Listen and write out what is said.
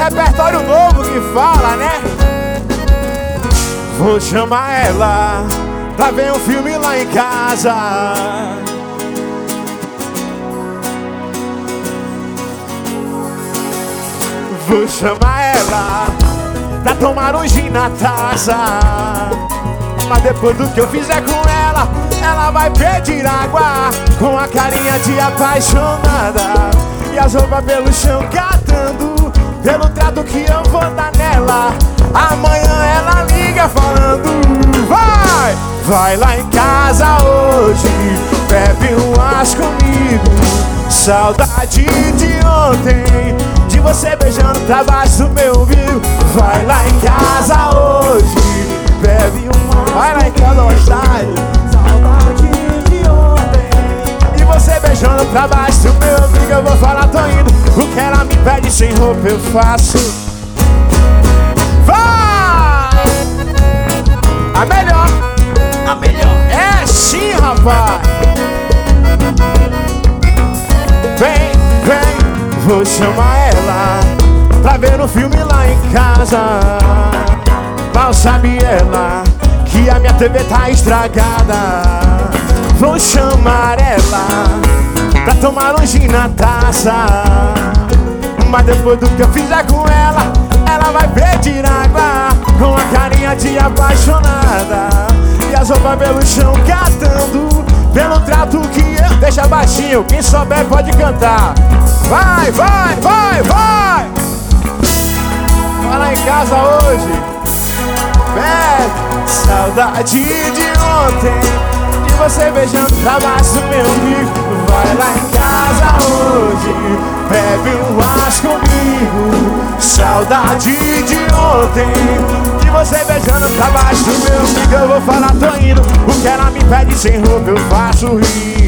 repertório novo que fala, né? Vou chamar ela pra ver um filme lá em casa. Vou chamar ela pra tomar um gin na taça. Mas depois do que eu fizer com ela, ela vai pedir água com a carinha de apaixonada e as roupas pelo chão catando, pelo trato que eu vou dar nela. Amanhã ela liga falando: vai lá em casa hoje, bebe umas comigo. Saudade de ontem, de você beijando pra baixo do meu umbigo. Vai lá em casa hoje, bebe uma. Vai lá em casa mais tarde. Saudade de ontem, e você beijando pra baixo do meu umbigo. Eu vou falar, tô indo. O que ela me pede sem roupa eu faço. Vai! A melhor. A melhor. É sim, rapaz. Vem, vem, vou chamar ela pra ver um filme lá em casa. Mal sabe ela que a minha TV tá estragada. Vou chamar ela pra tomar um gin na taça. Mas depois do que eu fizer com ela, ela vai pedir água com a carinha de apaixonada e as roupas pelo chão catando, pelo trato que eu... Deixa baixinho, quem souber pode cantar. Vai, vai, vai, vai! Vai lá em casa hoje. Bebe, saudade de ontem, de você beijando pra baixo do meu umbigo. Vai lá em casa hoje, bebe umas comigo. Saudade de ontem, de você beijando pra baixo do meu umbigo. Eu vou falar, tô indo. O que ela me pede sem roupa eu faço rir.